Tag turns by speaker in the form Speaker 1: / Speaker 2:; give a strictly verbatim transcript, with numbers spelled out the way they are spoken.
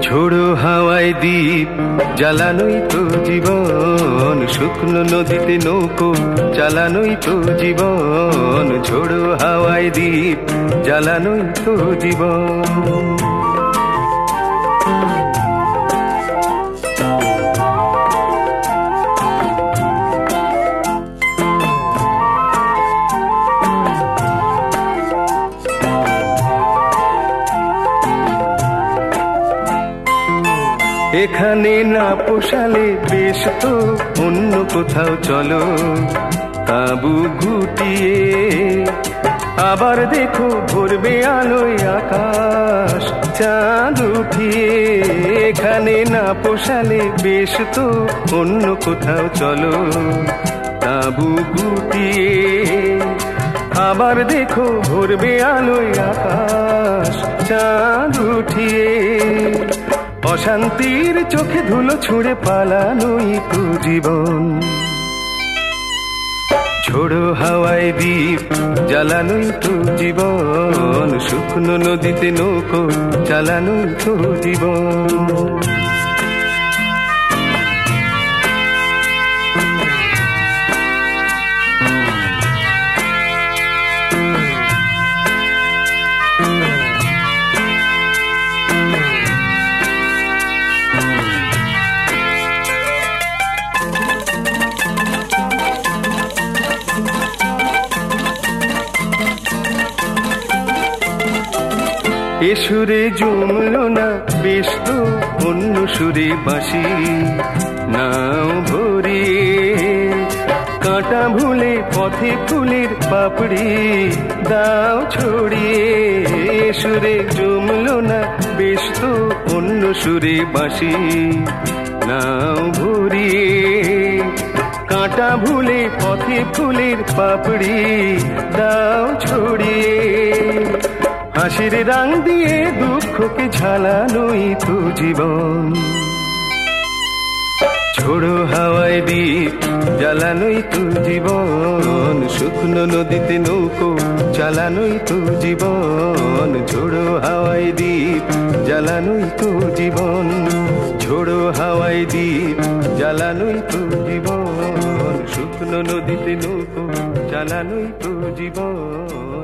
Speaker 1: ঝোড়ো হাওয়ায় দ্বীপ জ্বালানোই তো জীবন, শুকনো নদীতে নৌকো চালানোই তো জীবন, ঝোড়ো হাওয়ায় দ্বীপ জ্বালানোই তো জীবন। এখানে না পোষালে বেশ তো অন্য কোথাও চলো, তাঁবু গুটিয়ে আবার দেখো ভরবে আলোয় আকাশ চাঁদ উঠিয়ে। এখানে না পোষালে বেশ তো অন্য কোথাও চলো, তাঁবু গুটিয়ে আবার দেখো ভরবে আলোয় আকাশ চাঁদ উঠিয়ে। অশান্তির চোখে ধুলো ছুঁড়ে পালানোই তো জীবন, ঝোড়ো হাওয়ায় দ্বীপ জ্বালানোই তো জীবন, শুকনো নদীতে নৌকো চালানোই তো জীবন। এ সুরে জমলো না বেশ তো অন্য সুরে বাঁশি, নাও ভরিয়ে কাঁটা ভুলে পথে ফুলের পাপড়ি দাও ছড়িয়ে। এ সুরে জমলো না বেশ তো অন্য সুরে বাঁশি, নাও ভরিয়ে কাঁটা ভুলে পথে ফুলের পাপড়ি দাও ছড়িয়ে। হাসির রং দিয়ে দুঃখকে ঝালানোই তো জীবন, ঝোড়ো হাওয়ায় দ্বীপ জ্বালানোই তো জীবন, শুকনো নদীতে নৌকো চালানোই তো জীবন, ঝোড়ো হাওয়ায় দ্বীপ জ্বালানোই তো জীবন, ঝোড়ো হাওয়ায় দ্বীপ জ্বালানোই তো জীবন, শুকনো নদীতে নৌকো চালানোই তো জীবন।